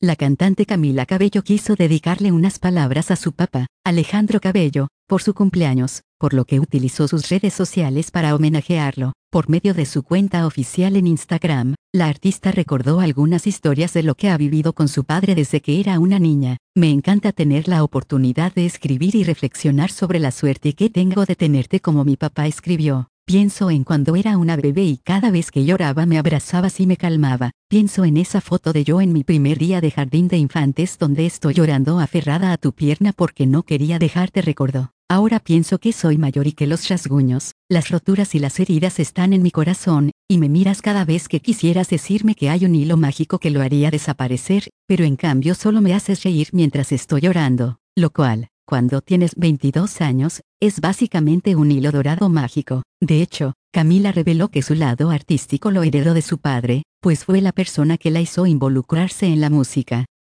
La cantante Camila Cabello quiso dedicarle unas palabras a su papá, Alejandro Cabello, por su cumpleaños, por lo que utilizó sus redes sociales para homenajearlo. Por medio de su cuenta oficial en Instagram, la artista recordó algunas historias de lo que ha vivido con su padre desde que era una niña. Me encanta tener la oportunidad de escribir y reflexionar sobre la suerte que tengo de tenerte como mi papá escribió. Pienso en cuando era una bebé y cada vez que lloraba me abrazabas y me calmaba. Pienso en esa foto de yo en mi primer día de jardín de infantes donde estoy llorando aferrada a tu pierna porque no quería dejarte, recordó. Ahora pienso que soy mayor y que los rasguños, las roturas y las heridas están en mi corazón, y me miras cada vez que quisieras decirme que hay un hilo mágico que lo haría desaparecer, pero en cambio solo me haces reír mientras estoy llorando, lo cual, cuando tienes 22 años, es básicamente un hilo dorado mágico. De hecho, Camila reveló que su lado artístico lo heredó de su padre, pues fue la persona que la hizo involucrarse en la música.